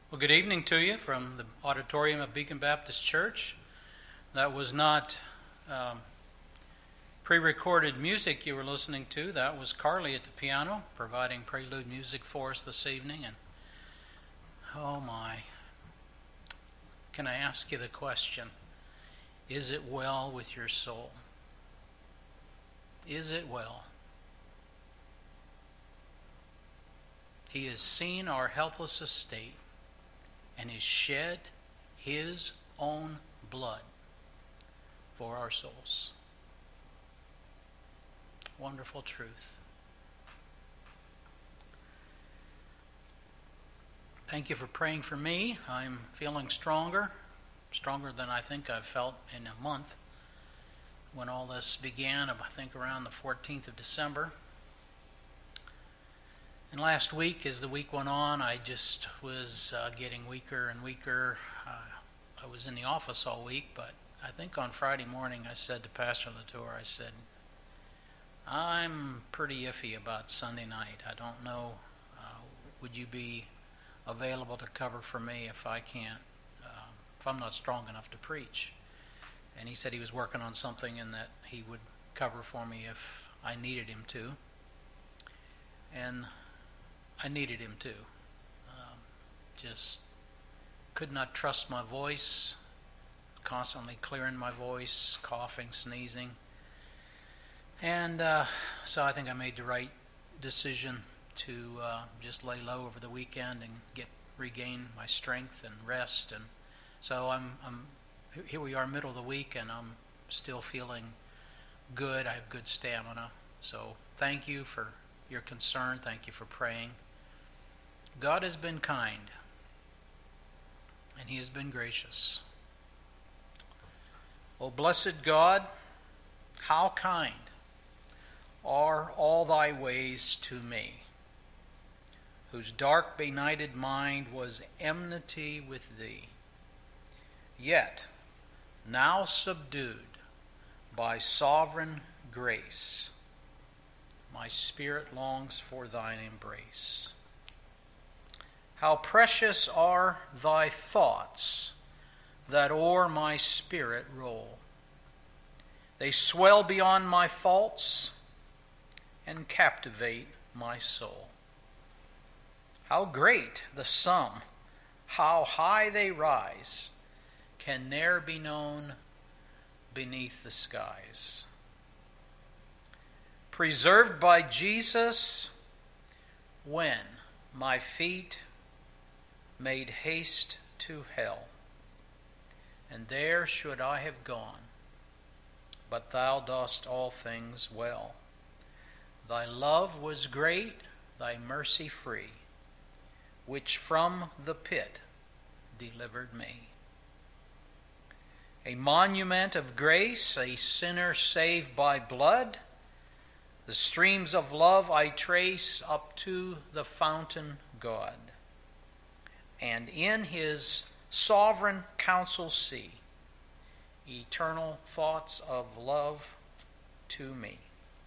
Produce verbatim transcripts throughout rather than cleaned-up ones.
Well, good evening to you from the auditorium of Beacon Baptist Church. That was not um, pre-recorded music you were listening to. That was Carly at the piano providing prelude music for us this evening. And oh my, can I ask you the question, is it well with your soul? Is it well? He has seen our helpless estate and has shed his own blood for our souls. Wonderful truth. Thank you for praying for me. I'm feeling stronger, stronger than I think I've felt in a month. When all this began, I think around the fourteenth of December. And last week, as the week went on, I just was uh, getting weaker and weaker. Uh, I was in the office all week, but I think on Friday morning I said to Pastor Latour, I said, I'm pretty iffy about Sunday night. I don't know, uh, would you be available to cover for me if I can't, uh, if I'm not strong enough to preach? And he said he was working on something and that he would cover for me if I needed him to. And I needed him too. Um, just could not trust my voice, constantly clearing my voice, coughing, sneezing. And uh, so I think I made the right decision to uh, just lay low over the weekend and get regain my strength and rest. And so I'm, I'm here we are, middle of the week, and I'm still feeling good. I have good stamina. So thank you for your concern. Thank you for praying. God has been kind, and he has been gracious. O blessed God, how kind are all thy ways to me, whose dark benighted mind was enmity with thee. Yet, now subdued by sovereign grace, my spirit longs for thine embrace. How precious are thy thoughts that o'er my spirit roll. They swell beyond my faults and captivate my soul. How great the sum, how high they rise, can ne'er be known beneath the skies. Preserved by Jesus, when my feet made haste to hell, and there should I have gone, but thou dost all things well. Thy love was great, thy mercy free, which from the pit delivered me. A monument of grace, a sinner saved by blood, the streams of love I trace up to the fountain God, and in his sovereign counsel see eternal thoughts of love to me.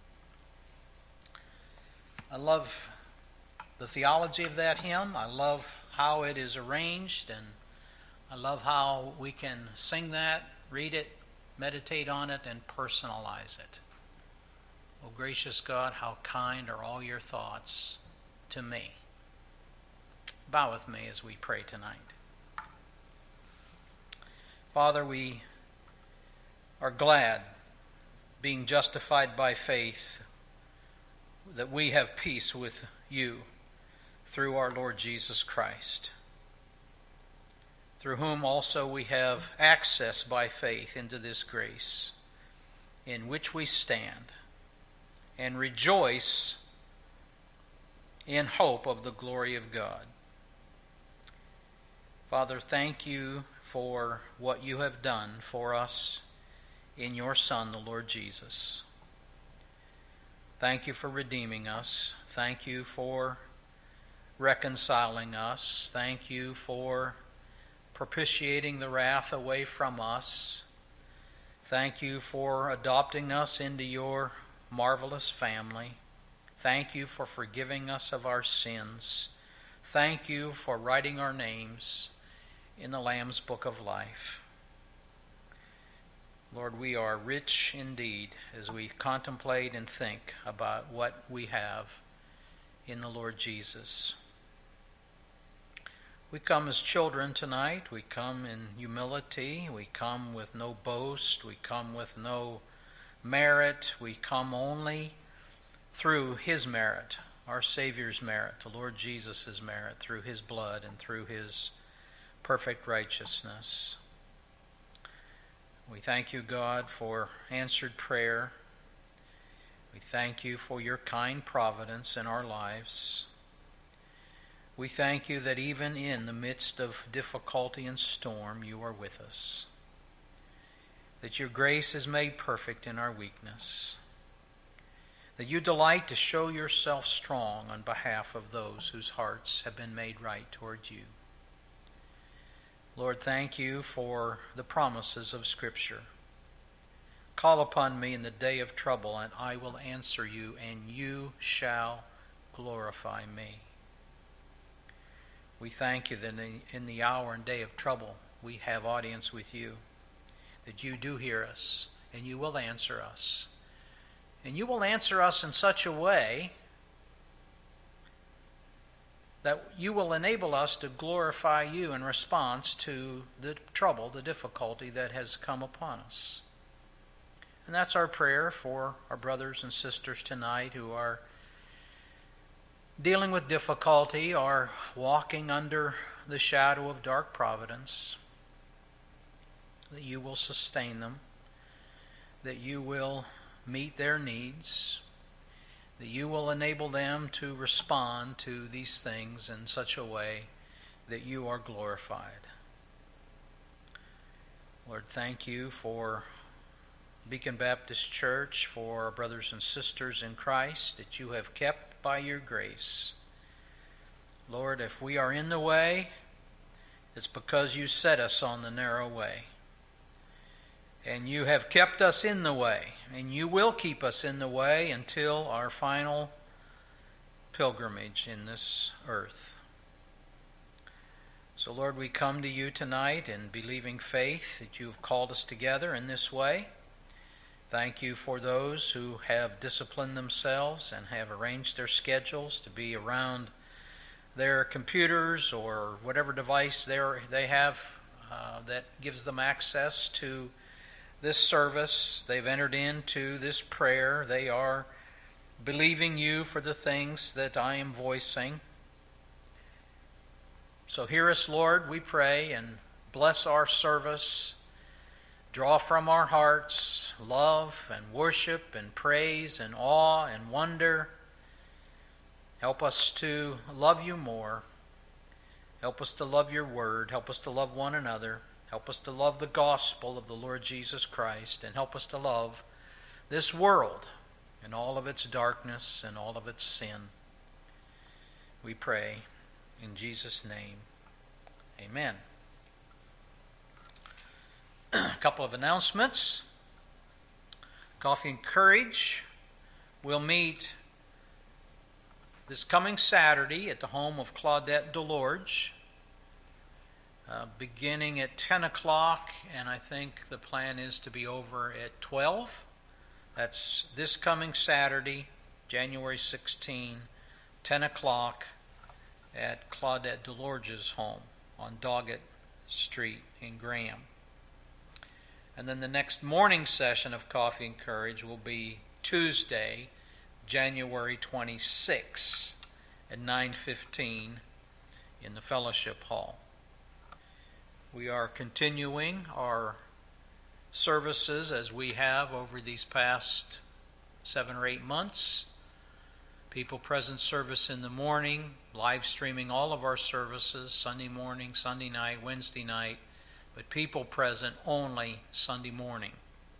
I love the theology of that hymn. I love how it is arranged, and I love how we can sing that, read it, meditate on it, and personalize it. O gracious God, how kind are all your thoughts to me. Bow with me as we pray tonight. Father, we are glad, being justified by faith, that we have peace with you through our Lord Jesus Christ, through whom also we have access by faith into this grace in which we stand and rejoice in hope of the glory of God. Father, thank you for what you have done for us in your Son, the Lord Jesus. Thank you for redeeming us. Thank you for reconciling us. Thank you for propitiating the wrath away from us. Thank you for adopting us into your marvelous family. Thank you for forgiving us of our sins thank you for writing our names in the Lamb's Book of Life. Lord, we are rich indeed as we contemplate and think about what we have in the Lord Jesus. We come as children tonight. We come in humility. We come with no boast. We come with no merit. We come only through His merit, our Savior's merit, the Lord Jesus' merit, through His blood and through His perfect righteousness. We thank you, God, for answered prayer. We thank you for your kind providence in our lives. We thank you that even in the midst of difficulty and storm, you are with us. That your grace is made perfect in our weakness. That you delight to show yourself strong on behalf of those whose hearts have been made right toward you. Lord, thank you for the promises of Scripture. Call upon me in the day of trouble, and I will answer you, and you shall glorify me. We thank you that in the hour and day of trouble, we have audience with you, that you do hear us, and you will answer us. And you will answer us in such a way that you will enable us to glorify you in response to the trouble, the difficulty that has come upon us. And that's our prayer for our brothers and sisters tonight who are dealing with difficulty or walking under the shadow of dark providence, that you will sustain them, that you will meet their needs, that you will enable them to respond to these things in such a way that you are glorified. Lord, thank you for Beacon Baptist Church, for our brothers and sisters in Christ that you have kept by your grace. Lord, if we are in the way, it's because you set us on the narrow way. And you have kept us in the way, and you will keep us in the way until our final pilgrimage in this earth. So, Lord, we come to you tonight in believing faith that you have called us together in this way. Thank you for those who have disciplined themselves and have arranged their schedules to be around their computers or whatever device they have uh, that gives them access to this service. They've entered into this prayer. They are believing you for the things that I am voicing. So hear us, Lord, we pray, and bless our service. Draw from our hearts love and worship and praise and awe and wonder. Help us to love you more. Help us to love your word. Help us to love one another. Help us to love the gospel of the Lord Jesus Christ, and help us to love this world and all of its darkness and all of its sin. We pray in Jesus' name. Amen. A couple of announcements. Coffee and Courage will meet this coming Saturday at the home of Claudette DeLorge. Uh, beginning at ten o'clock, and I think the plan is to be over at twelve. That's this coming Saturday, January sixteenth, ten o'clock at Claudette DeLorge's home on Doggett Street in Graham. And then the next morning session of Coffee and Courage will be Tuesday, January twenty-sixth at nine fifteen in the Fellowship Hall. We are continuing our services as we have over these past seven or eight months. People present service in the morning, live streaming all of our services, Sunday morning, Sunday night, Wednesday night, but people present only Sunday morning.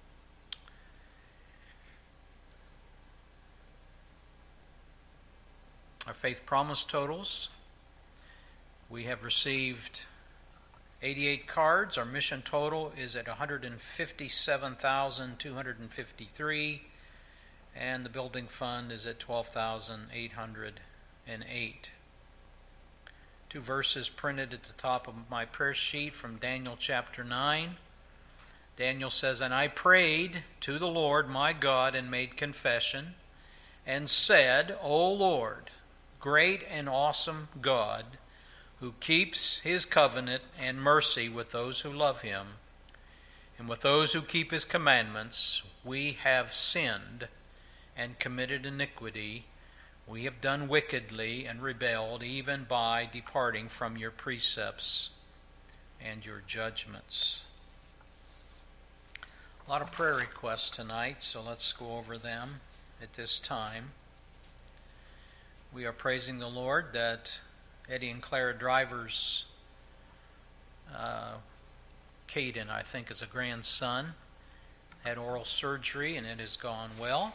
Our faith promise totals. We have received eighty-eight cards. Our mission total is at one hundred fifty-seven thousand two hundred fifty-three, and the building fund is at twelve thousand eight hundred eight. Two verses printed at the top of my prayer sheet from Daniel chapter nine. Daniel says, "And I prayed to the Lord my God and made confession and said, O Lord, great and awesome God, who keeps his covenant and mercy with those who love him, and with those who keep his commandments, we have sinned and committed iniquity. We have done wickedly and rebelled, even by departing from your precepts and your judgments." A lot of prayer requests tonight, so let's go over them at this time. We are praising the Lord that Eddie and Clara Driver's uh, Caden, I think, is a grandson, had oral surgery and it has gone well.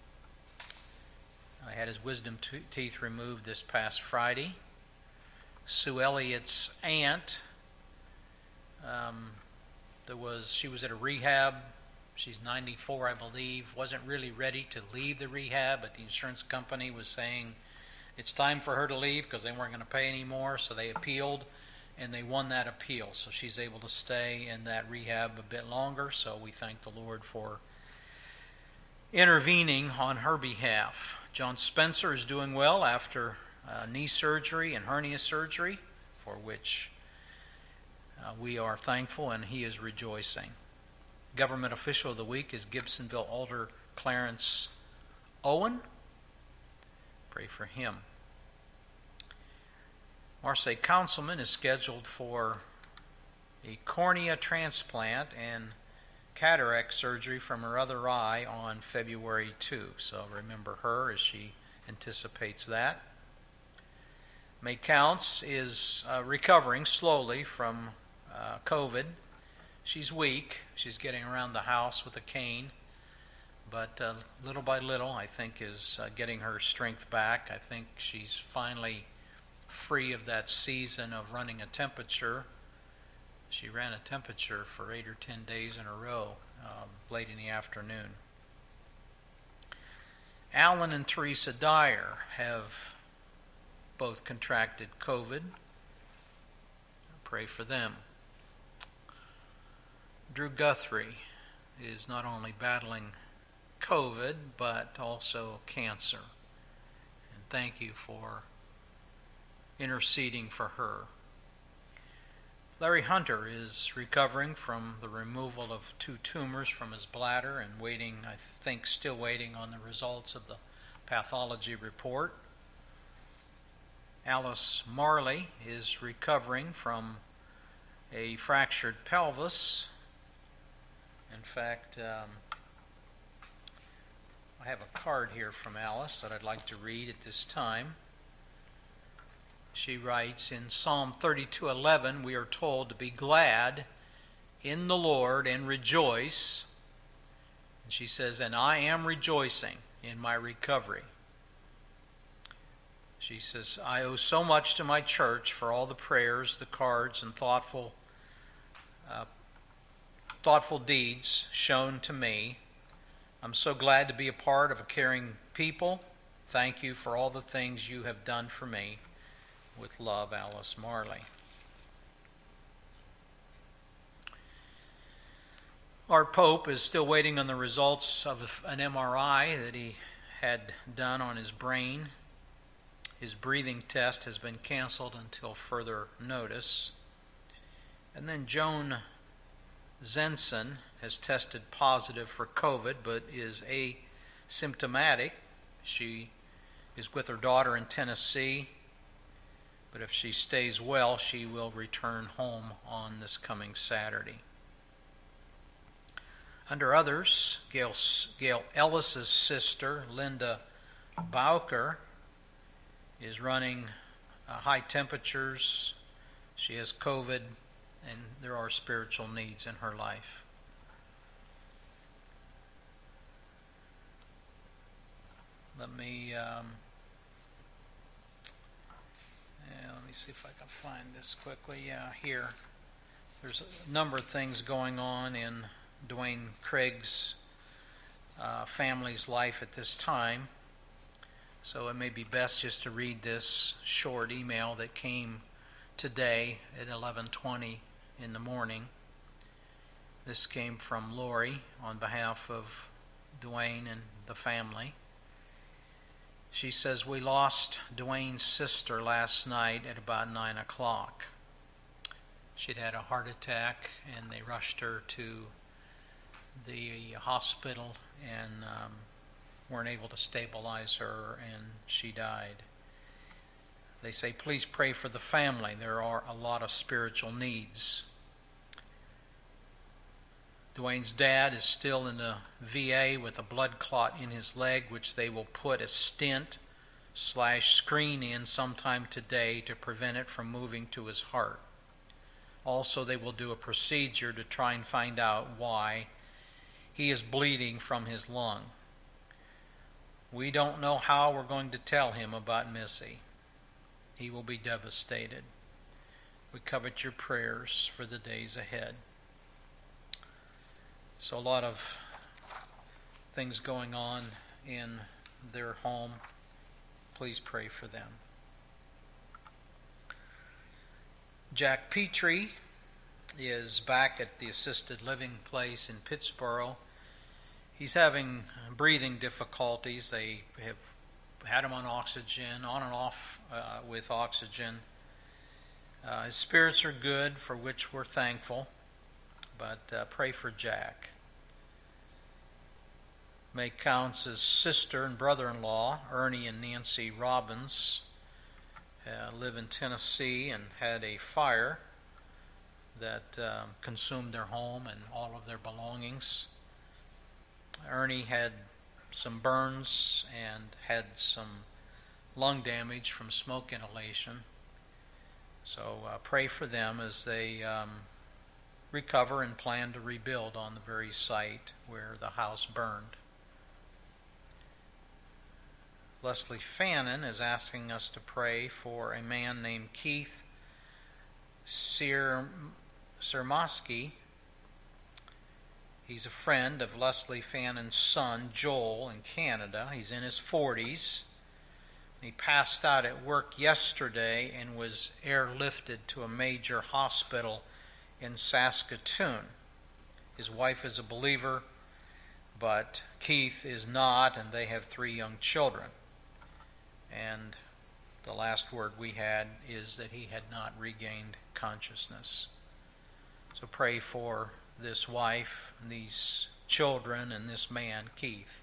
I had his wisdom t- teeth removed this past Friday. Sue Elliott's aunt, um, there was she was at a rehab. She's ninety-four, I believe. Wasn't really ready to leave the rehab, but the insurance company was saying it's time for her to leave because they weren't going to pay anymore. So they appealed, and they won that appeal. So she's able to stay in that rehab a bit longer. So we thank the Lord for intervening on her behalf. John Spencer is doing well after uh, knee surgery and hernia surgery, for which uh, we are thankful, and he is rejoicing. Government official of the week is Gibsonville Alder Clarence Owen. Pray for him. Marseille Councilman is scheduled for a cornea transplant and cataract surgery from her other eye on February second. So remember her as she anticipates that. May Counts is uh, recovering slowly from uh, COVID. She's weak. She's getting around the house with a cane. But uh, little by little, I think, is uh, getting her strength back. I think she's finally free of that season of running a temperature. She ran a temperature for eight or ten days in a row, um, late in the afternoon. Alan and Teresa Dyer have both contracted COVID. Pray for them. Drew Guthrie is not only battling COVID, but also cancer. And thank you for interceding for her. Larry Hunter is recovering from the removal of two tumors from his bladder and waiting, I think, still waiting on the results of the pathology report. Alice Marley is recovering from a fractured pelvis. In fact, um, I have a card here from Alice that I'd like to read at this time. She writes, in Psalm thirty-two eleven, we are told to be glad in the Lord and rejoice. And she says, and I am rejoicing in my recovery. She says, I owe so much to my church for all the prayers, the cards, and thoughtful, uh, thoughtful deeds shown to me. I'm so glad to be a part of a caring people. Thank you for all the things you have done for me. With love, Alice Marley. Our Pope is still waiting on the results of an M R I that he had done on his brain. His breathing test has been canceled until further notice. And then Joan Zenson has tested positive for COVID, but is asymptomatic. She is with her daughter in Tennessee. But if she stays well, she will return home on this coming Saturday. Under others, Gail, Gail Ellis's sister, Linda Bowker, is running uh, high temperatures. She has COVID, and there are spiritual needs in her life. Let me... Um, Yeah, let me see if I can find this quickly. Yeah, here. There's a number of things going on in Dwayne Craig's uh, family's life at this time. So it may be best just to read this short email that came today at eleven twenty in the morning. This came from Lori on behalf of Dwayne and the family. She says, we lost Dwayne's sister last night at about nine o'clock. She'd had a heart attack, and they rushed her to the hospital and um, weren't able to stabilize her, and she died. They say, please pray for the family. There are a lot of spiritual needs. Dwayne's dad is still in the V A with a blood clot in his leg, which they will put a stent slash screen in sometime today to prevent it from moving to his heart. Also, they will do a procedure to try and find out why he is bleeding from his lung. We don't know how we're going to tell him about Missy. He will be devastated. We covet your prayers for the days ahead. So a lot of things going on in their home. Please pray for them. Jack Petrie is back at the assisted living place in Pittsboro. He's having breathing difficulties. They have had him on oxygen, on and off uh, with oxygen. Uh, his spirits are good, for which we're thankful. But uh, pray for Jack. May Counts' sister and brother-in-law, Ernie and Nancy Robbins, uh, live in Tennessee and had a fire that uh, consumed their home and all of their belongings. Ernie had some burns and had some lung damage from smoke inhalation. So uh, pray for them as they um, recover and plan to rebuild on the very site where the house burned. Leslie Fannin is asking us to pray for a man named Keith Sirmosky. He's a friend of Leslie Fannin's son, Joel, in Canada. He's in his forties. He passed out at work yesterday and was airlifted to a major hospital in Saskatoon. His wife is a believer, but Keith is not, and they have three young children. And the last word we had is that he had not regained consciousness. So pray for this wife, and these children, and this man, Keith.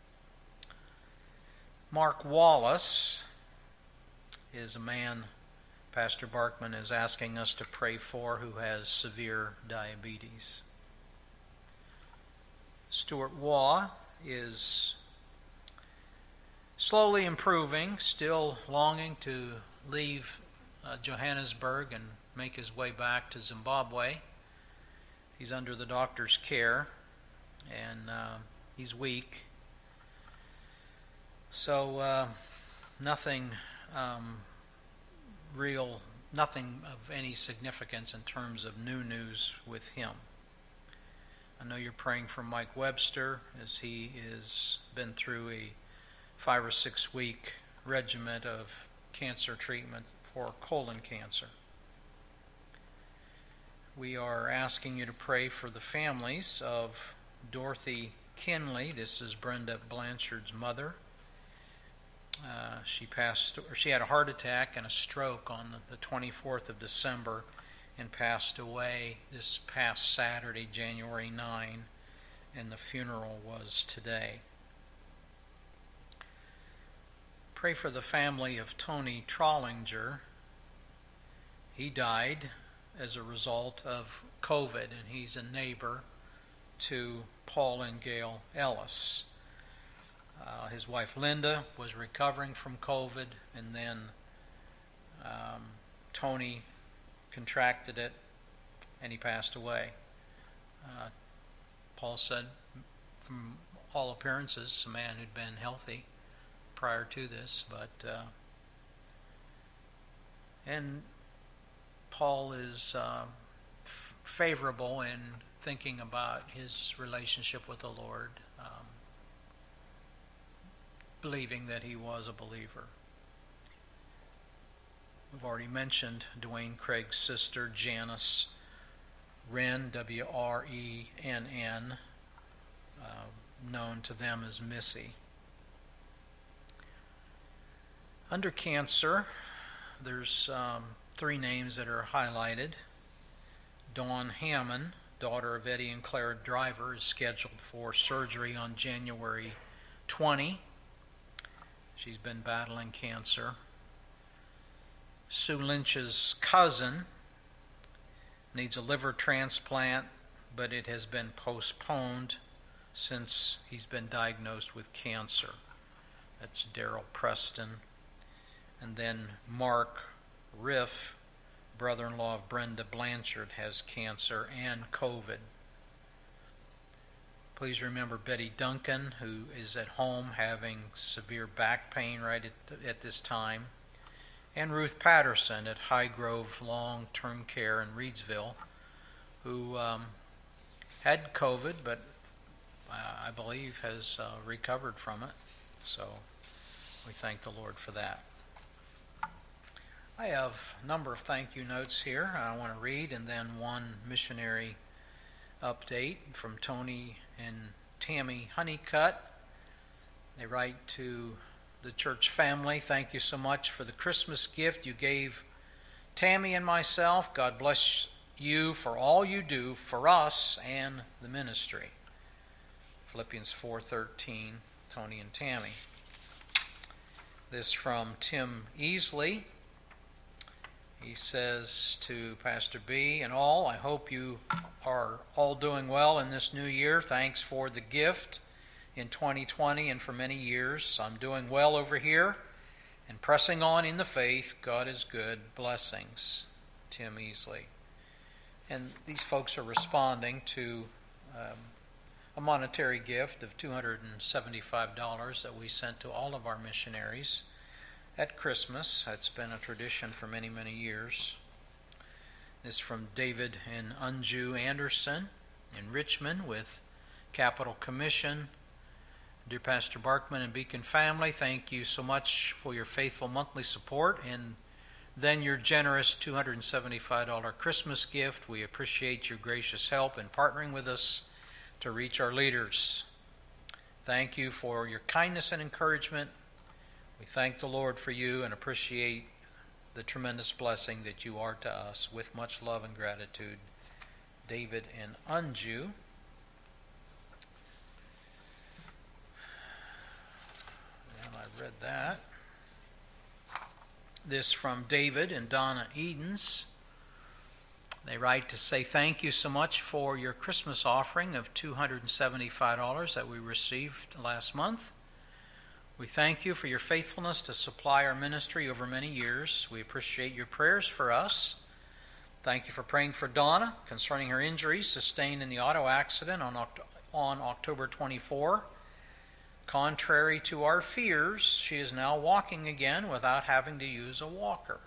Mark Wallace is a man Pastor Barkman is asking us to pray for, who has severe diabetes. Stuart Waugh is slowly improving, still longing to leave uh, Johannesburg and make his way back to Zimbabwe. He's under the doctor's care, and uh, he's weak. So uh, nothing um, real, nothing of any significance in terms of new news with him. I know you're praying for Mike Webster, as he has been through a five or six week regimen of cancer treatment for colon cancer. We are asking you to pray for the families of Dorothy Kinley. This is Brenda Blanchard's mother. Uh, she passed. Or she had a heart attack and a stroke on the twenty-fourth of December, and passed away this past Saturday, January ninth, and the funeral was today. Pray for the family of Tony Trollinger. He died as a result of COVID, and he's a neighbor to Paul and Gail Ellis. Uh, his wife Linda was recovering from COVID, and then um, Tony contracted it, and he passed away. Uh, Paul said, from all appearances, a man who'd been healthy prior to this, but uh, and Paul is uh, f- favorable in thinking about his relationship with the Lord, um, believing that he was a believer. We've already mentioned Dwayne Craig's sister, Janice Wren, W R E N N, uh, known to them as Missy. Under cancer, there's um, three names that are highlighted. Dawn Hammond, daughter of Eddie and Clara Driver, is scheduled for surgery on January twentieth. She's been battling cancer. Sue Lynch's cousin needs a liver transplant, but it has been postponed since he's been diagnosed with cancer. That's Daryl Preston. And then Mark Riff, brother-in-law of Brenda Blanchard, has cancer and COVID. Please remember Betty Duncan, who is at home having severe back pain right at, at this time, and Ruth Patterson at High Grove Long-Term Care in Reedsville, who um, had COVID, but uh, I believe has uh, recovered from it. So we thank the Lord for that. I have a number of thank you notes here I want to read, and then one missionary update from Tony and Tammy Honeycutt. They write to the church family, thank you so much for the Christmas gift you gave Tammy and myself. God bless you for all you do for us and the ministry. Philippians four thirteen, Tony and Tammy. This from Tim Easley. He says to Pastor B and all, I hope you are all doing well in this new year. Thanks for the gift in twenty twenty and for many years. I'm doing well over here and pressing on in the faith. God is good. Blessings, Tim Easley. And these folks are responding to um, a monetary gift of two hundred seventy-five dollars that we sent to all of our missionaries at Christmas. That's been a tradition for many, many years. This is from David and Unju Anderson in Richmond with Capital Commission. Dear Pastor Barkman and Beacon family, thank you so much for your faithful monthly support and then your generous two hundred seventy-five dollars Christmas gift. We appreciate your gracious help in partnering with us to reach our leaders. Thank you for your kindness and encouragement. We thank the Lord for you and appreciate the tremendous blessing that you are to us. With much love and gratitude, David and Unju. And I read that. This from David and Donna Edens. They write to say thank you so much for your Christmas offering of two hundred seventy-five dollars that we received last month. We thank you for your faithfulness to supply our ministry over many years. We appreciate your prayers for us. Thank you for praying for Donna concerning her injuries sustained in the auto accident on, Oct- on October twenty-fourth. Contrary to our fears, she is now walking again without having to use a walker.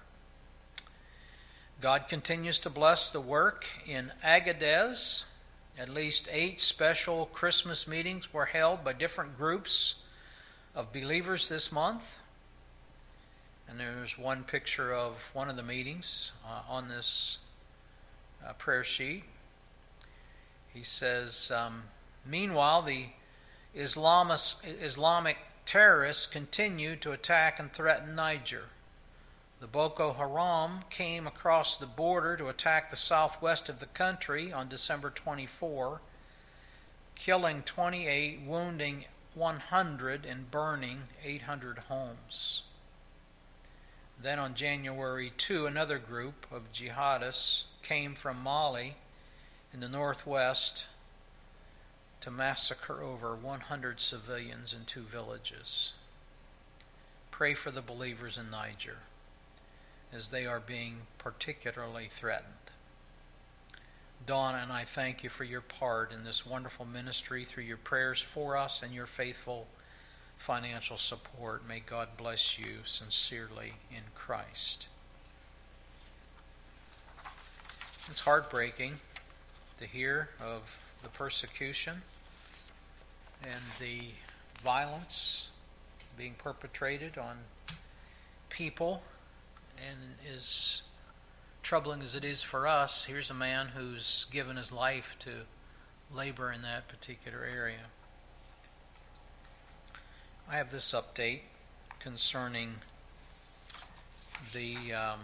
God continues to bless the work in Agadez. At least eight special Christmas meetings were held by different groups of believers this month. And there's one picture of one of the meetings uh, on this uh, prayer sheet. He says, um, meanwhile, the Islamist, Islamic terrorists continue to attack and threaten Niger. The Boko Haram came across the border to attack the southwest of the country on December twenty-fourth, killing twenty-eight, wounding one hundred, and burning eight hundred homes. Then on January second, another group of jihadists came from Mali in the northwest to massacre over one hundred civilians in two villages. Pray for the believers in Niger as they are being particularly threatened. Dawn and I thank you for your part in this wonderful ministry through your prayers for us and your faithful financial support. May God bless you sincerely in Christ. It's heartbreaking to hear of the persecution and the violence being perpetrated on people and as troubling as it is for us, here's a man who's given his life to labor in that particular area. I have this update concerning the um,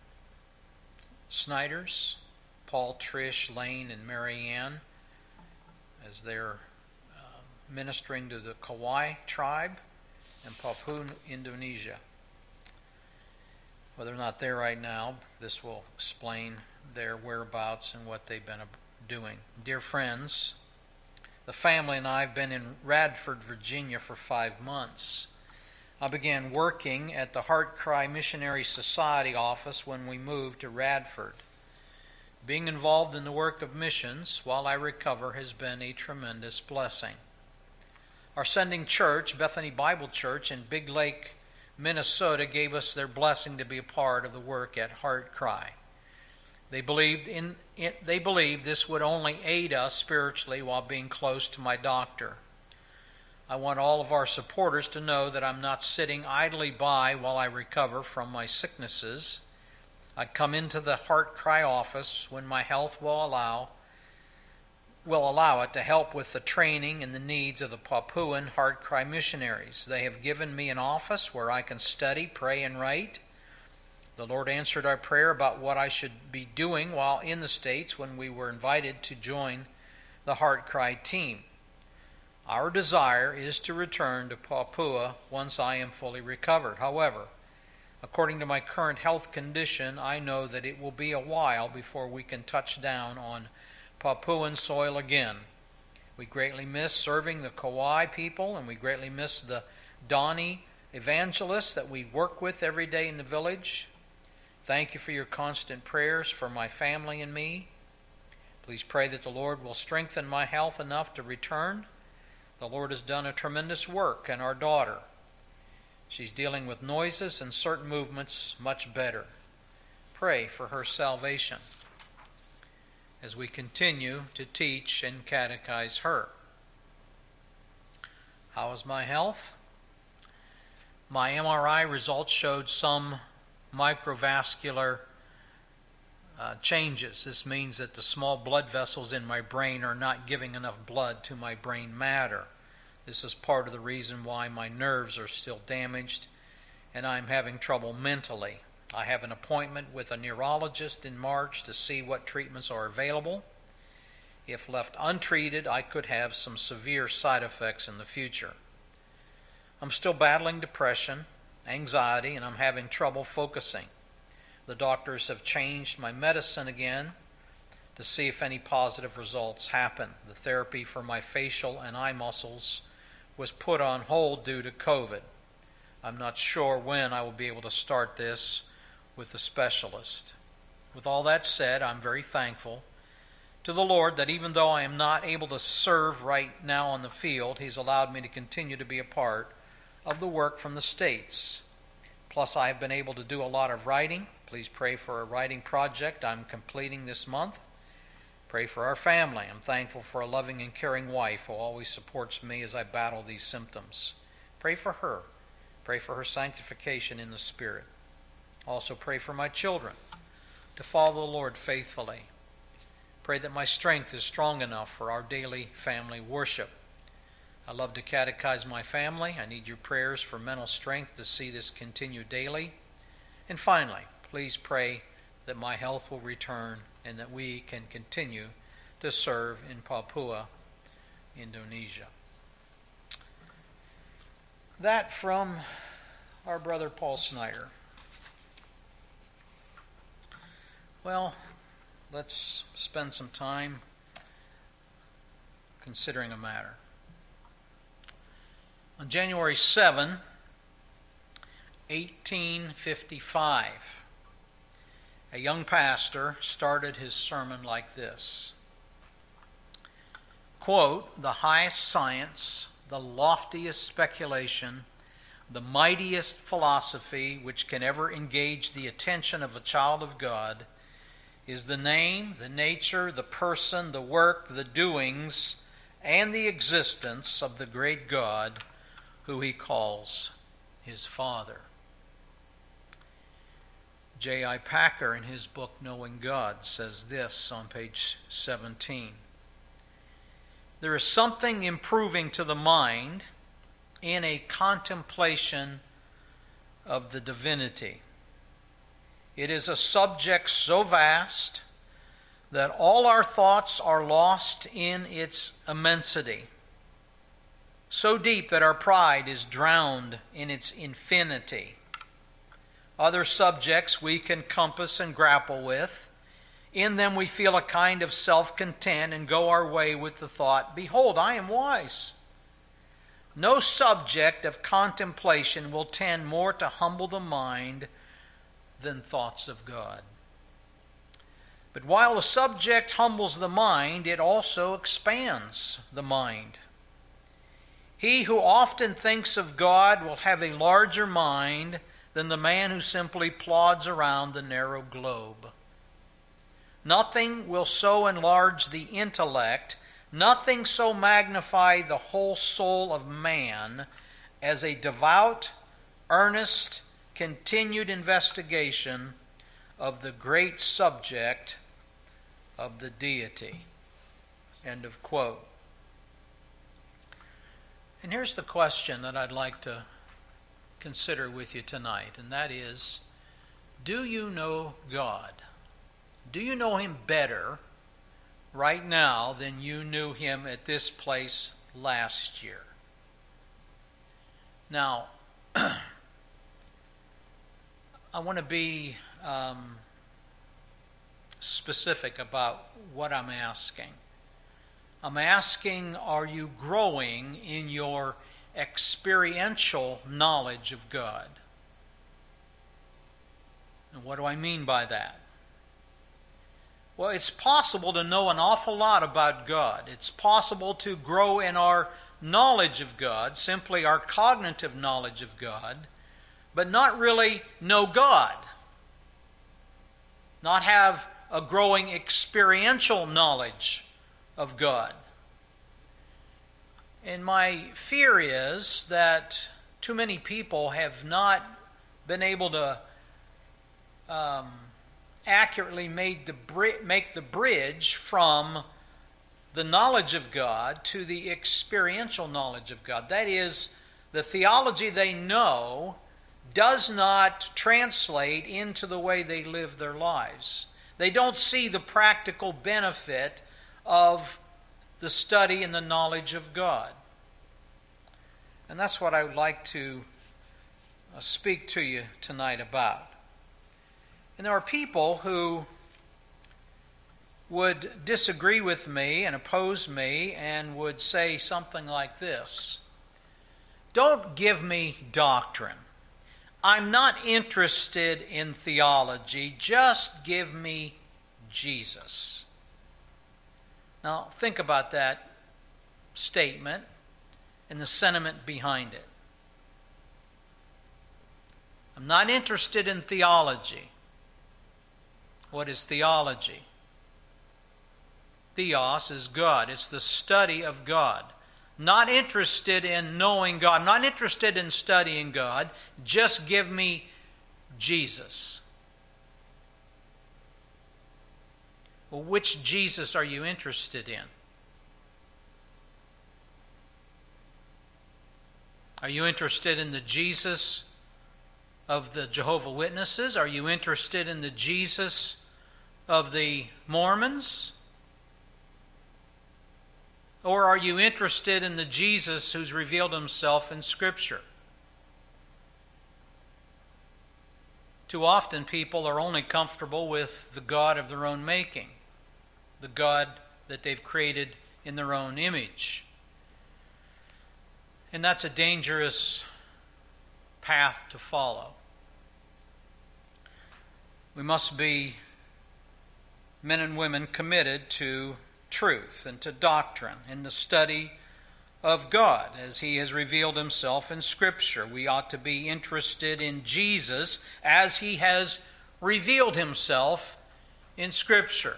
Snyders, Paul, Trish, Lane, and Mary Ann, as they're uh, ministering to the Kauai tribe in Papua, Indonesia. Well, they're not there right now. This will explain their whereabouts and what they've been doing. Dear friends, the family and I have been in Radford, Virginia for five months. I began working at the Heart Cry Missionary Society office when we moved to Radford. Being involved in the work of missions while I recover has been a tremendous blessing. Our sending church, Bethany Bible Church in Big Lake, Minnesota, gave us their blessing to be a part of the work at Heart Cry. They believed in it, they believed this would only aid us spiritually while being close to my doctor. I want all of our supporters to know that I'm not sitting idly by while I recover from my sicknesses. I come into the Heart Cry office when my health will allow will allow it to help with the training and the needs of the Papuan Heart Cry missionaries. They have given me an office where I can study, pray, and write. The Lord answered our prayer about what I should be doing while in the States when we were invited to join the Heart Cry team. Our desire is to return to Papua once I am fully recovered. However, according to my current health condition, I know that it will be a while before we can touch down on Papuan soil again. We greatly miss serving the Kauai people, and we greatly miss the Donnie evangelists that we work with every day in the village. Thank you for your constant prayers for my family and me. Please pray that the Lord will strengthen my health enough to return. The Lord has done a tremendous work in our daughter. She's dealing with noises and certain movements much better. Pray for her salvation as we continue to teach and catechize her. How is my health? My M R I results showed some microvascular uh, changes. This means that the small blood vessels in my brain are not giving enough blood to my brain matter. This is part of the reason why my nerves are still damaged and I'm having trouble mentally. I have an appointment with a neurologist in March to see what treatments are available. If left untreated, I could have some severe side effects in the future. I'm still battling depression, anxiety, and I'm having trouble focusing. The doctors have changed my medicine again to see if any positive results happen. The therapy for my facial and eye muscles was put on hold due to COVID. I'm not sure when I will be able to start this with the specialist. With all that said, I'm very thankful to the Lord that even though I am not able to serve right now on the field, He's allowed me to continue to be a part of the work from the States. Plus, I have been able to do a lot of writing. Please pray for a writing project I'm completing this month. Pray for our family. I'm thankful for a loving and caring wife who always supports me as I battle these symptoms. Pray for her. Pray for her sanctification in the Spirit. Also pray for my children to follow the Lord faithfully. Pray that my strength is strong enough for our daily family worship. I love to catechize my family. I need your prayers for mental strength to see this continue daily. And finally, please pray that my health will return and that we can continue to serve in Papua, Indonesia. That from our brother Paul Snyder. Well, let's spend some time considering a matter. On January seventh, eighteen fifty-five, a young pastor started his sermon like this. Quote, "The highest science, the loftiest speculation, the mightiest philosophy which can ever engage the attention of a child of God is the name, the nature, the person, the work, the doings, and the existence of the great God who he calls his Father." J I Packer, in his book Knowing God, says this on page seventeen. There is something improving to the mind in a contemplation of the divinity. It is a subject so vast that all our thoughts are lost in its immensity, so deep that our pride is drowned in its infinity. Other subjects we can compass and grapple with. In them we feel a kind of self-content and go our way with the thought, "Behold, I am wise." No subject of contemplation will tend more to humble the mind than thoughts of God. But while the subject humbles the mind, it also expands the mind. He who often thinks of God will have a larger mind than the man who simply plods around the narrow globe. Nothing will so enlarge the intellect, nothing so magnify the whole soul of man as a devout, earnest, continued investigation of the great subject of the deity. End of quote. And here's the question that I'd like to consider with you tonight, and that is, do you know God? Do you know Him better right now than you knew Him at this place last year? Now, I want to be um, specific about what I'm asking. I'm asking, are you growing in your experiential knowledge of God? And what do I mean by that? Well, it's possible to know an awful lot about God. It's possible to grow in our knowledge of God, simply our cognitive knowledge of God, but not really know God. Not have a growing experiential knowledge of God. And my fear is that too many people have not been able to um, accurately made the bri- make the bridge from the knowledge of God to the experiential knowledge of God. That is, the theology they know does not translate into the way they live their lives. They don't see the practical benefit of the study and the knowledge of God. And that's what I would like to uh, speak to you tonight about. And there are people who would disagree with me and oppose me and would say something like this: don't give me doctrine. I'm not interested in theology. Just give me Jesus. Now, think about that statement and the sentiment behind it. I'm not interested in theology. What is theology? Theos is God. It's the study of God. Not interested in knowing God. I'm not interested in studying God. Just give me Jesus. Well, which Jesus are you interested in? Are you interested in the Jesus of the Jehovah's Witnesses? Are you interested in the Jesus of the Mormons? Or are you interested in the Jesus who's revealed himself in Scripture? Too often people are only comfortable with the God of their own making, the God that they've created in their own image. And that's a dangerous path to follow. We must be men and women committed to truth and to doctrine and the study of God as He has revealed Himself in Scripture. We ought to be interested in Jesus as He has revealed Himself in Scripture.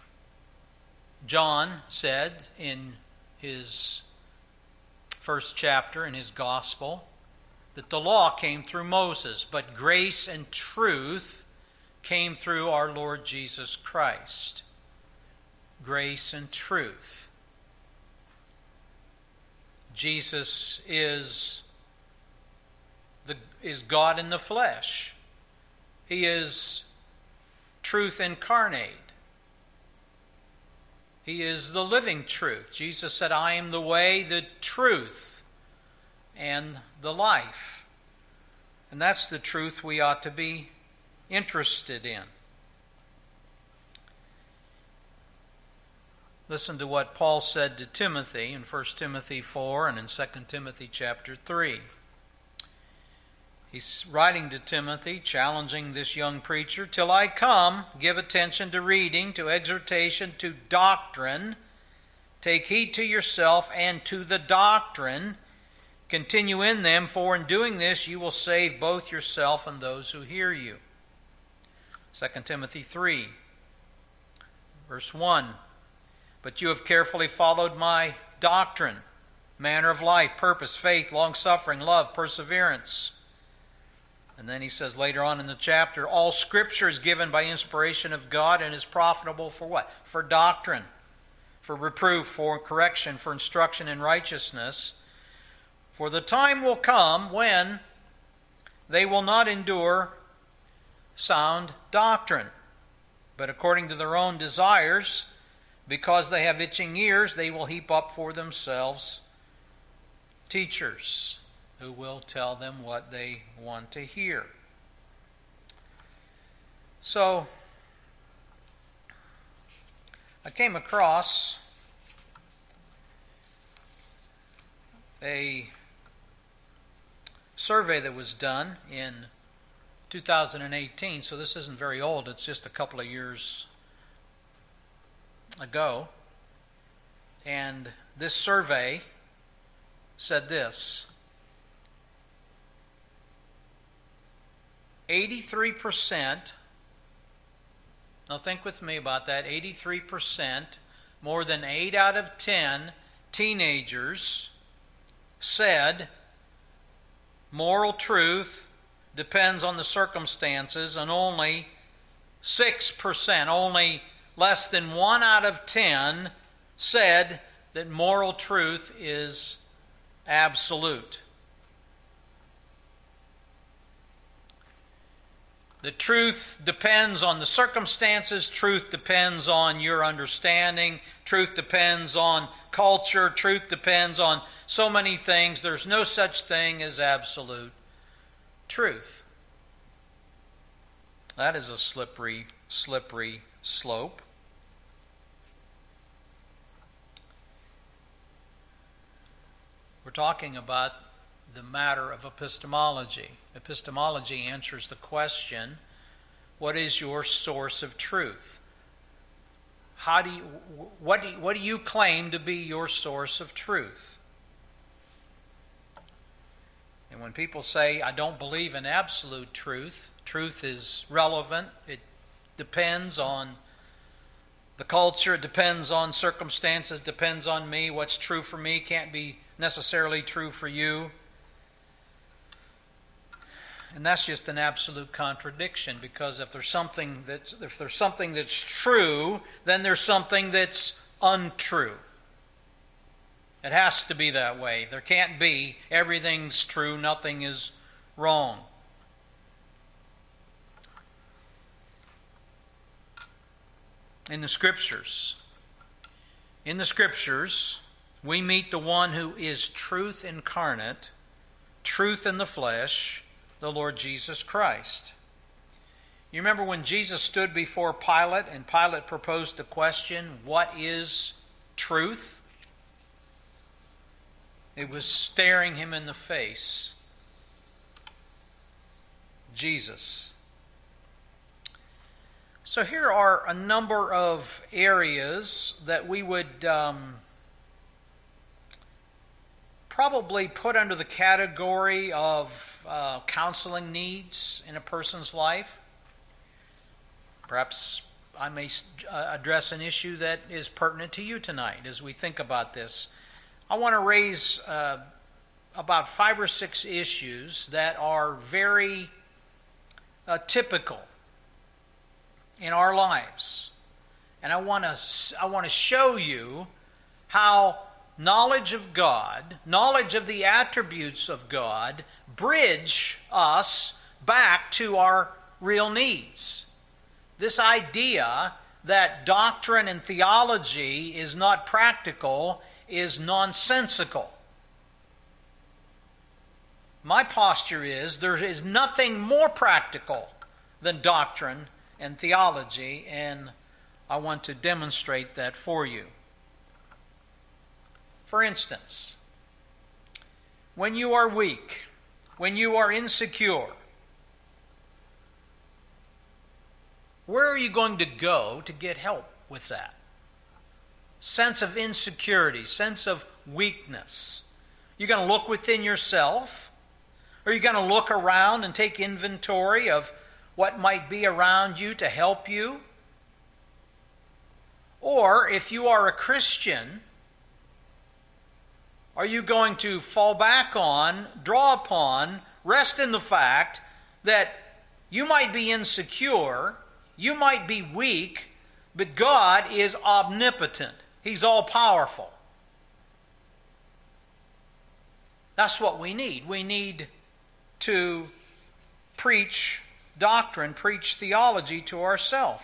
John said in his first chapter in his gospel that the law came through Moses, but grace and truth came through our Lord Jesus Christ. Grace and truth. Jesus is, the, is God in the flesh. He is truth incarnate. He is the living truth. Jesus said, I am the way, the truth, and the life. And that's the truth we ought to be interested in. Listen to what Paul said to Timothy in First Timothy four and in Second Timothy chapter three. He's writing to Timothy, challenging this young preacher, till I come, give attention to reading, to exhortation, to doctrine. Take heed to yourself and to the doctrine. Continue in them, for in doing this you will save both yourself and those who hear you. Second Timothy three, verse one. But you have carefully followed my doctrine, manner of life, purpose, faith, long-suffering, love, perseverance. And then he says later on in the chapter, all Scripture is given by inspiration of God and is profitable for what? For doctrine, for reproof, for correction, for instruction in righteousness. For the time will come when they will not endure sound doctrine, but according to their own desires, because they have itching ears, they will heap up for themselves teachers who will tell them what they want to hear. So, I came across a survey that was done in two thousand eighteen, so this isn't very old, it's just a couple of years ago. And this survey said this: eighty-three percent, now think with me about that, eighty-three percent, more than eight out of ten teenagers said moral truth depends on the circumstances, and only six percent, only less than one out of ten said that moral truth is absolute. The truth depends on the circumstances. Truth depends on your understanding. Truth depends on culture. Truth depends on so many things. There's no such thing as absolute truth. That is a slippery, slippery slope. We're talking about the matter of epistemology. Epistemology answers the question, what is your source of truth? How do you, what do you, what do you claim to be your source of truth? And when people say, I don't believe in absolute truth, truth is relevant, it depends on the culture, it depends on circumstances, depends on me, what's true for me can't be necessarily true for you. And that's just an absolute contradiction, because if there's something that's if there's something that's true, then there's something that's untrue. It has to be that way. There can't be everything's true, nothing is wrong. In the Scriptures, in the Scriptures, we meet the one who is truth incarnate, truth in the flesh, the Lord Jesus Christ. You remember when Jesus stood before Pilate and Pilate proposed the question, what is truth? It was staring him in the face. Jesus. So here are a number of areas that we would um, probably put under the category of uh, counseling needs in a person's life. Perhaps I may uh, address an issue that is pertinent to you tonight as we think about this. I want to raise uh, about five or six issues that are very uh, typical in our lives. And I want to I want to show you how knowledge of God, knowledge of the attributes of God, bridge us back to our real needs. This idea that doctrine and theology is not practical is nonsensical. My posture is there is nothing more practical than doctrine and theology, and I want to demonstrate that for you. For instance, when you are weak, when you are insecure, where are you going to go to get help with that? Sense of insecurity, sense of weakness. You're going to look within yourself? Or are you going to look around and take inventory of what might be around you to help you? Or if you are a Christian, are you going to fall back on, draw upon, rest in the fact that you might be insecure, you might be weak, but God is omnipotent. He's all-powerful. That's what we need. We need to preach doctrine, preach theology to ourselves.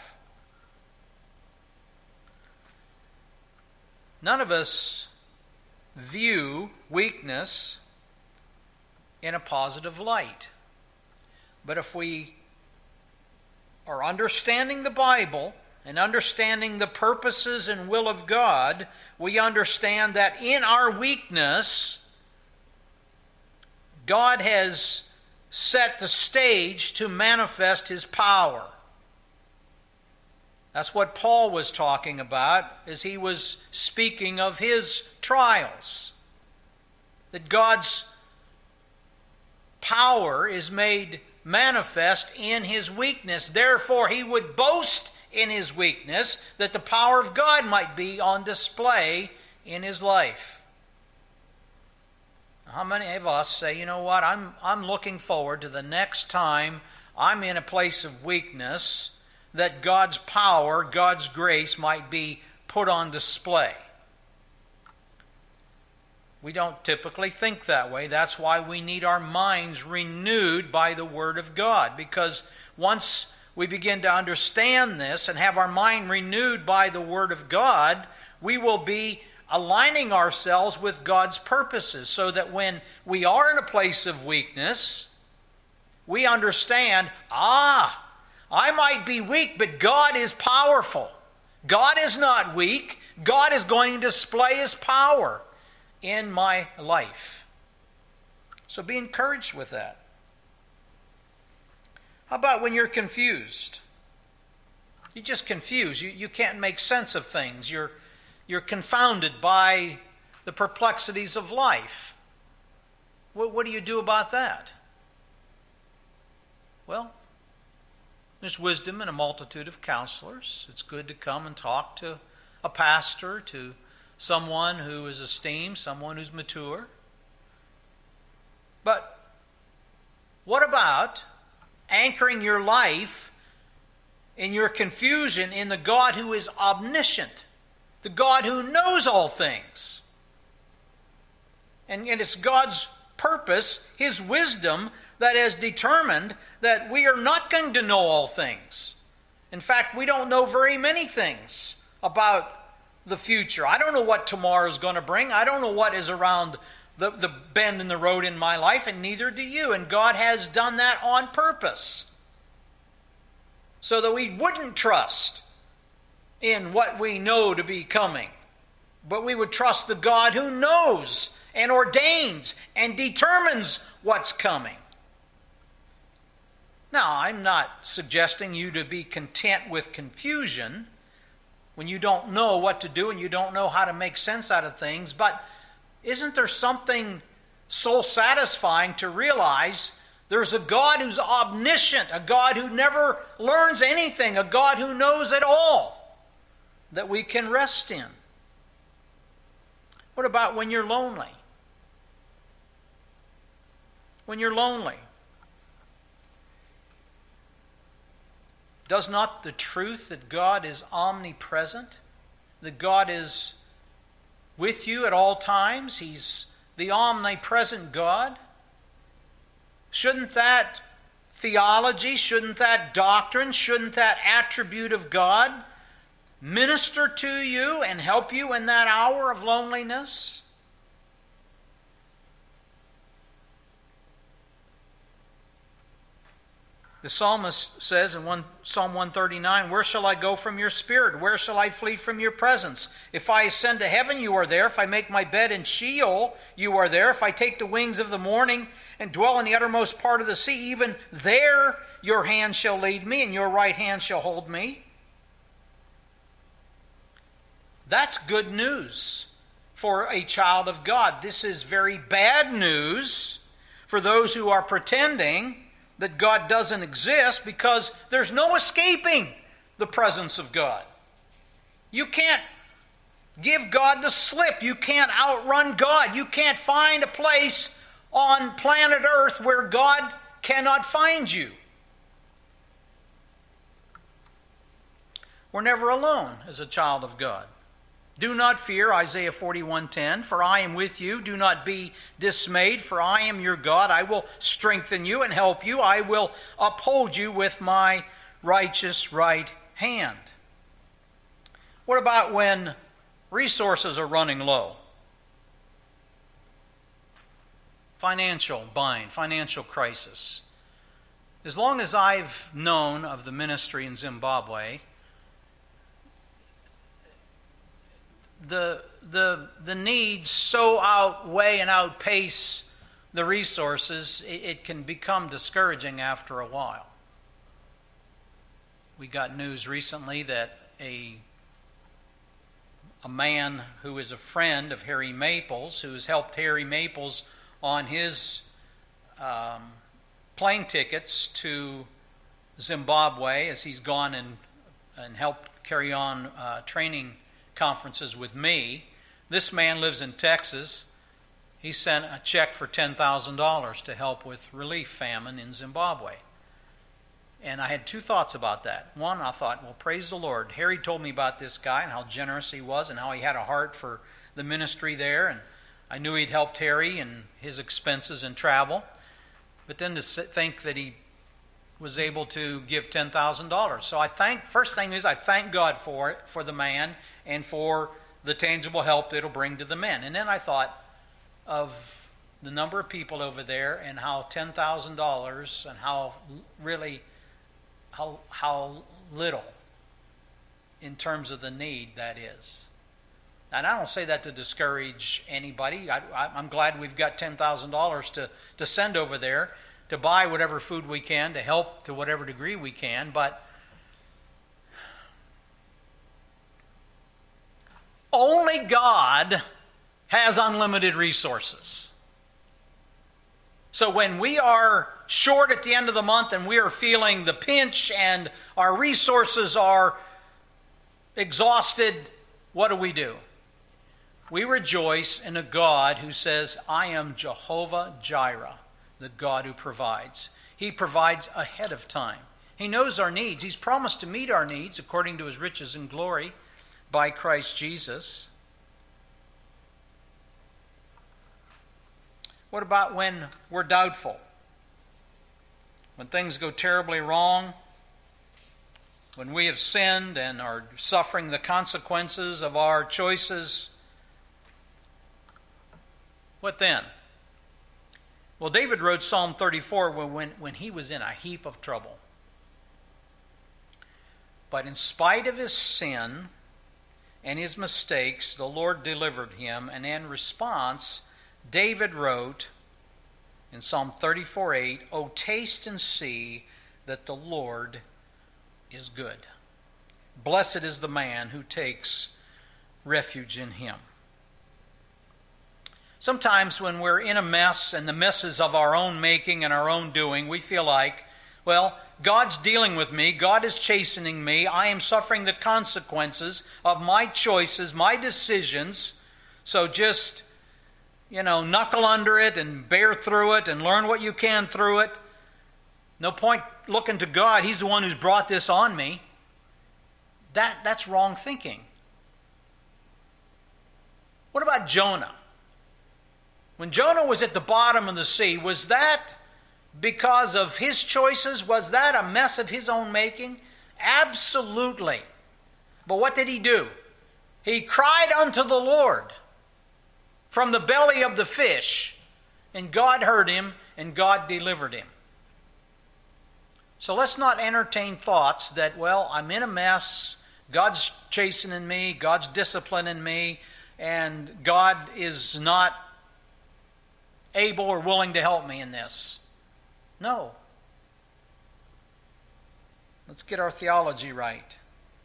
None of us view weakness in a positive light. But if we are understanding the Bible and understanding the purposes and will of God, we understand that in our weakness, God has set the stage to manifest His power. That's what Paul was talking about as he was speaking of his trials. That God's power is made manifest in his weakness. Therefore, he would boast in his weakness that the power of God might be on display in his life. How many of us say, you know what, I'm, I'm looking forward to the next time I'm in a place of weakness that God's power, God's grace might be put on display. We don't typically think that way. That's why we need our minds renewed by the Word of God. Because once we begin to understand this and have our mind renewed by the Word of God, we will be aligning ourselves with God's purposes so that when we are in a place of weakness, we understand, ah, I might be weak, but God is powerful. God is not weak. God is going to display His power in my life. So be encouraged with that. How about when you're confused? You're just confused. You, you can't make sense of things. You're, you're confounded by the perplexities of life. What, what do you do about that? Well, there's wisdom in a multitude of counselors. It's good to come and talk to a pastor, to someone who is esteemed, someone who's mature. But what about anchoring your life in your confusion in the God who is omniscient, the God who knows all things? And, and it's God's purpose, His wisdom, that has determined that we are not going to know all things. In fact, we don't know very many things about the future. I don't know what tomorrow is going to bring. I don't know what is around the, the bend in the road in my life, and neither do you. And God has done that on purpose so that we wouldn't trust in what we know to be coming, but we would trust the God who knows and ordains and determines what's coming. Now, I'm not suggesting you to be content with confusion when you don't know what to do and you don't know how to make sense out of things, but isn't there something soul satisfying to realize there's a God who's omniscient, a God who never learns anything, a God who knows it all, that we can rest in? What about when you're lonely? When you're lonely, does not the truth that God is omnipresent, that God is with you at all times, He's the omnipresent God, shouldn't that theology, shouldn't that doctrine, shouldn't that attribute of God minister to you and help you in that hour of loneliness? The psalmist says in one, Psalm one thirty-nine, "Where shall I go from your spirit? Where shall I flee from your presence? If I ascend to heaven, you are there. If I make my bed in Sheol, you are there. If I take the wings of the morning and dwell in the uttermost part of the sea, even there your hand shall lead me, and your right hand shall hold me." That's good news for a child of God. This is very bad news for those who are pretending that God doesn't exist, because there's no escaping the presence of God. You can't give God the slip. You can't outrun God. You can't find a place on planet Earth where God cannot find you. We're never alone as a child of God. "Do not fear," Isaiah forty-one ten, "for I am with you. Do not be dismayed, for I am your God. I will strengthen you and help you. I will uphold you with my righteous right hand." What about when resources are running low? Financial bind, financial crisis. As long as I've known of the ministry in Zimbabwe, The, the, the needs so outweigh and outpace the resources, it, it can become discouraging after a while. We got news recently that a, a man who is a friend of Harry Maples, who has helped Harry Maples on his um, plane tickets to Zimbabwe, as he's gone and, and helped carry on uh, training conferences with me. This man lives in Texas. He sent a check for ten thousand dollars to help with relief famine in Zimbabwe. And I had two thoughts about that. One, I thought, well, praise the Lord. Harry told me about this guy and how generous he was and how he had a heart for the ministry there. And I knew he'd helped Harry in his expenses and travel. But then to think that he was able to give ten thousand dollars. So I thank, first thing is I thank God for it, for the man, and for the tangible help that it'll bring to the men. And then I thought of the number of people over there and how ten thousand dollars and how really, how, how little in terms of the need that is. And I don't say that to discourage anybody. I, I, I'm glad we've got ten thousand dollars to, to send over there, to buy whatever food we can, to help to whatever degree we can, but only God has unlimited resources. So when we are short at the end of the month and we are feeling the pinch and our resources are exhausted, what do we do? We rejoice in a God who says, "I am Jehovah Jireh," the God who provides. He provides ahead of time. He knows our needs. He's promised to meet our needs according to His riches and glory by Christ Jesus. What about when we're doubtful? When things go terribly wrong? When we have sinned and are suffering the consequences of our choices? What then? Well, David wrote Psalm thirty-four when, when he was in a heap of trouble. But in spite of his sin and his mistakes, the Lord delivered him. And in response, David wrote in Psalm thirty-four eight, "O taste and see that the Lord is good. Blessed is the man who takes refuge in Him." Sometimes when we're in a mess and the mess is of our own making and our own doing, we feel like, well, God's dealing with me. God is chastening me. I am suffering the consequences of my choices, my decisions. So just, you know, knuckle under it and bear through it and learn what you can through it. No point looking to God. He's the one who's brought this on me. That, that's wrong thinking. What about Jonah? When Jonah was at the bottom of the sea, was that because of his choices? Was that a mess of his own making? Absolutely. But what did he do? He cried unto the Lord from the belly of the fish, and God heard him, and God delivered him. So let's not entertain thoughts that, well, I'm in a mess, God's chastening me, God's disciplining me, and God is not able or willing to help me in this. No. Let's get our theology right.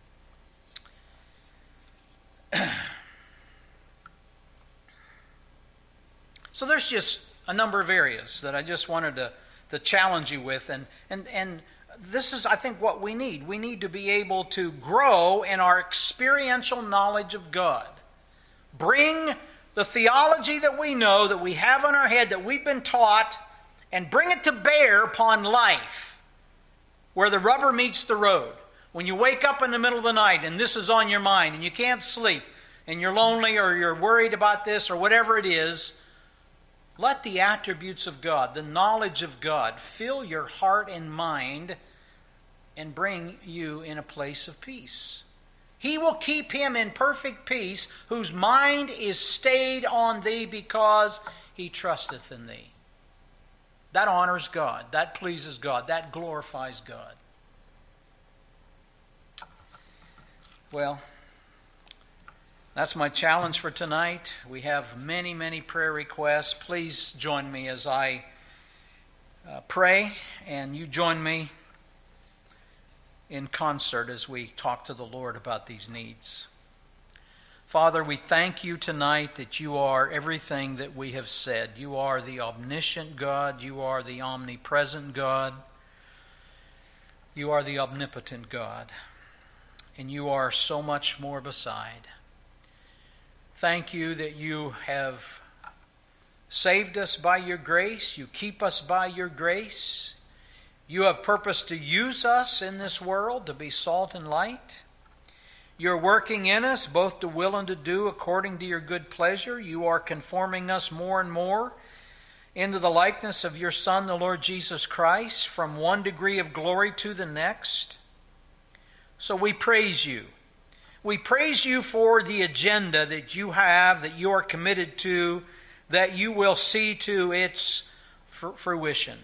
So there's just a number of areas that I just wanted to, to challenge you with. And, and, and this is, I think, what we need. We need to be able to grow in our experiential knowledge of God. Bring the theology that we know, that we have in our head, that we've been taught, and bring it to bear upon life, where the rubber meets the road. When you wake up in the middle of the night and this is on your mind and you can't sleep and you're lonely or you're worried about this or whatever it is, let the attributes of God, the knowledge of God, fill your heart and mind and bring you in a place of peace. He will keep him in perfect peace whose mind is stayed on thee because he trusteth in thee. That honors God. That pleases God. That glorifies God. Well, that's my challenge for tonight. We have many, many prayer requests. Please join me as I uh, pray, and you join me in concert as we talk to the Lord about these needs. Father, we thank you tonight that you are everything that we have said. You are the omniscient God. You are the omnipresent God. You are the omnipotent God. And you are so much more beside. Thank you that you have saved us by your grace. You keep us by your grace. You have purpose to use us in this world to be salt and light. You're working in us both to will and to do according to your good pleasure. You are conforming us more and more into the likeness of your Son, the Lord Jesus Christ, from one degree of glory to the next. So we praise you. We praise you for the agenda that you have, that you are committed to, that you will see to its fruition.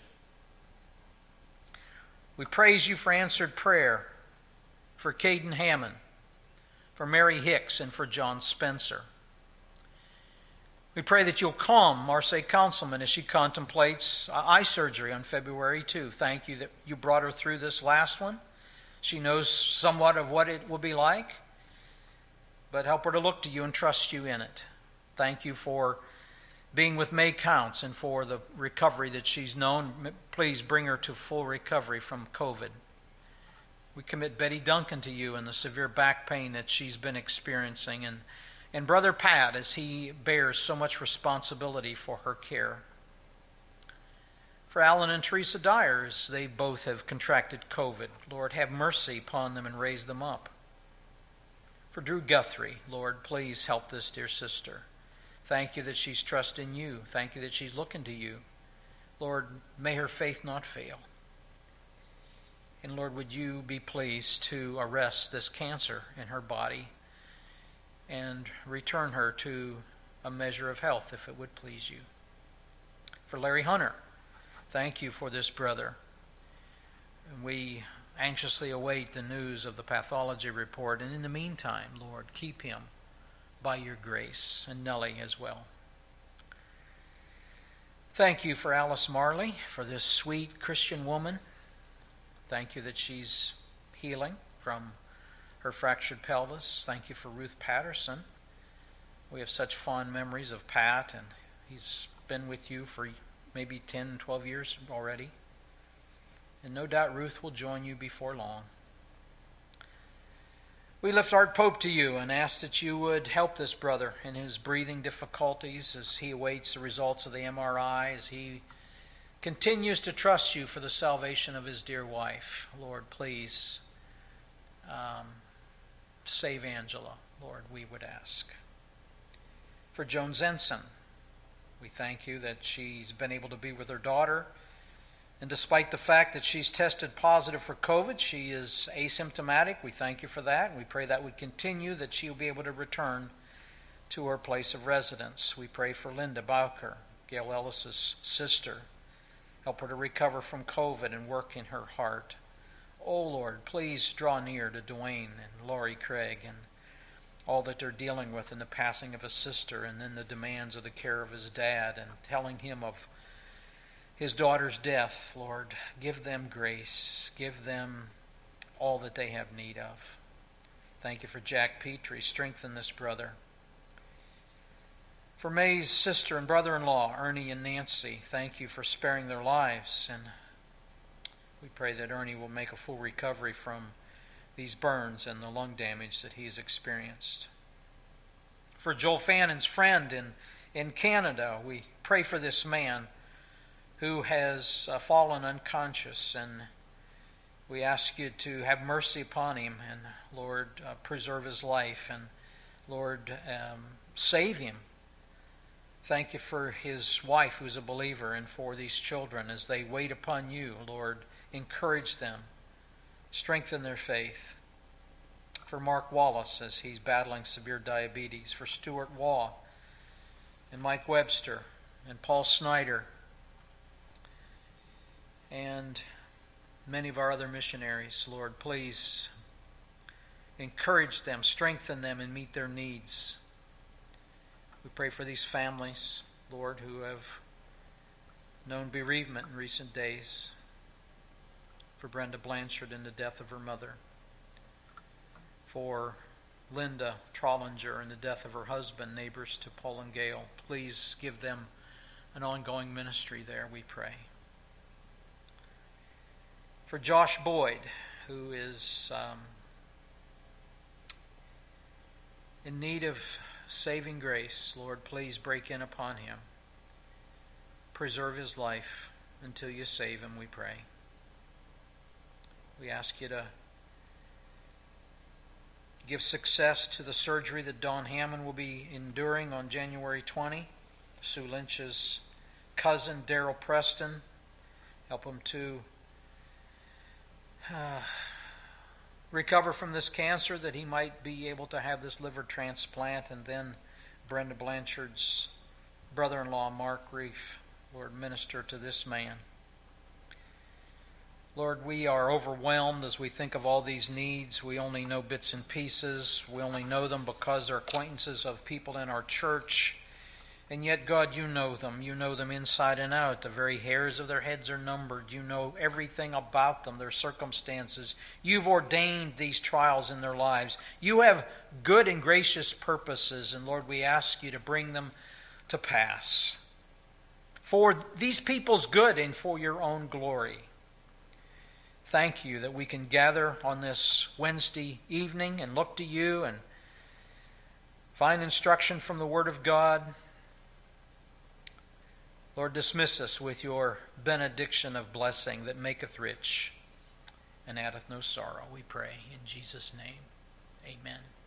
We praise you for answered prayer, for Caden Hammond, for Mary Hicks, and for John Spencer. We pray that you'll calm Marseille Councilman as she contemplates eye surgery on February second. Thank you that you brought her through this last one. She knows somewhat of what it will be like, but help her to look to you and trust you in it. Thank you for being with May Counts and for the recovery that she's known. Please bring her to full recovery from COVID. We commit Betty Duncan to you and the severe back pain that she's been experiencing, and, and Brother Pat as he bears so much responsibility for her care. For Alan and Teresa Dyers, they both have contracted COVID. Lord, have mercy upon them and raise them up. For Drew Guthrie, Lord, please help this dear sister. Thank you that she's trusting you. Thank you that she's looking to you. Lord, may her faith not fail. And Lord, would you be pleased to arrest this cancer in her body and return her to a measure of health if it would please you. For Larry Hunter, thank you for this brother. We anxiously await the news of the pathology report. And in the meantime, Lord, keep him by your grace, and Nellie as well. Thank you for Alice Marley, for this sweet Christian woman. Thank you that she's healing from her fractured pelvis. Thank you for Ruth Patterson. We have such fond memories of Pat, and he's been with you for maybe ten, twelve years already. And no doubt Ruth will join you before long. We lift Art Pope to you and ask that you would help this brother in his breathing difficulties as he awaits the results of the M R I, as he continues to trust you for the salvation of his dear wife. Lord, please um, save Angela, Lord, we would ask. For Joan Zenson, we thank you that she's been able to be with her daughter. And despite the fact that she's tested positive for COVID, she is asymptomatic. We thank you for that. And we pray that would continue, that she will be able to return to her place of residence. We pray for Linda Bowker, Gail Ellis's sister. Help her to recover from COVID and work in her heart. Oh, Lord, please draw near to Dwayne and Laurie Craig and all that they're dealing with in the passing of a sister and then the demands of the care of his dad and telling him of his daughter's death. Lord, give them grace. Give them all that they have need of. Thank you for Jack Petrie. Strengthen this brother. For May's sister and brother-in-law, Ernie and Nancy, thank you for sparing their lives. And we pray that Ernie will make a full recovery from these burns and the lung damage that he's experienced. For Joel Fannon's friend in, in Canada, we pray for this man who has uh, fallen unconscious, and we ask you to have mercy upon him and, Lord, uh, preserve his life and, Lord, um, save him. Thank you for his wife who's a believer and for these children as they wait upon you. Lord, encourage them. Strengthen their faith. For Mark Wallace as he's battling severe diabetes. For Stuart Waugh and Mike Webster and Paul Snyder and many of our other missionaries. Lord, please encourage them, strengthen them, and meet their needs. We pray for these families, Lord, who have known bereavement in recent days. For Brenda Blanchard and the death of her mother. For Linda Trollinger and the death of her husband, neighbors to Paul and Gail. Please give them an ongoing ministry there, we pray. For Josh Boyd, who is um, in need of saving grace, Lord, please break in upon him. Preserve his life until you save him, we pray. We ask you to give success to the surgery that Don Hammond will be enduring on January twentieth. Sue Lynch's cousin, Daryl Preston. Help him to uh, recover from this cancer, that he might be able to have this liver transplant. And then Brenda Blanchard's brother-in-law, Mark Reef. Lord, minister to this man. Lord, we are overwhelmed as we think of all these needs. We only know bits and pieces. We only know them because they're acquaintances of people in our church. And yet, God, you know them. You know them inside and out. The very hairs of their heads are numbered. You know everything about them, their circumstances. You've ordained these trials in their lives. You have good and gracious purposes. And Lord, we ask you to bring them to pass. For these people's good and for your own glory. Thank you that we can gather on this Wednesday evening and look to you and find instruction from the Word of God. Lord, dismiss us with your benediction of blessing that maketh rich and addeth no sorrow, we pray in Jesus' name. Amen.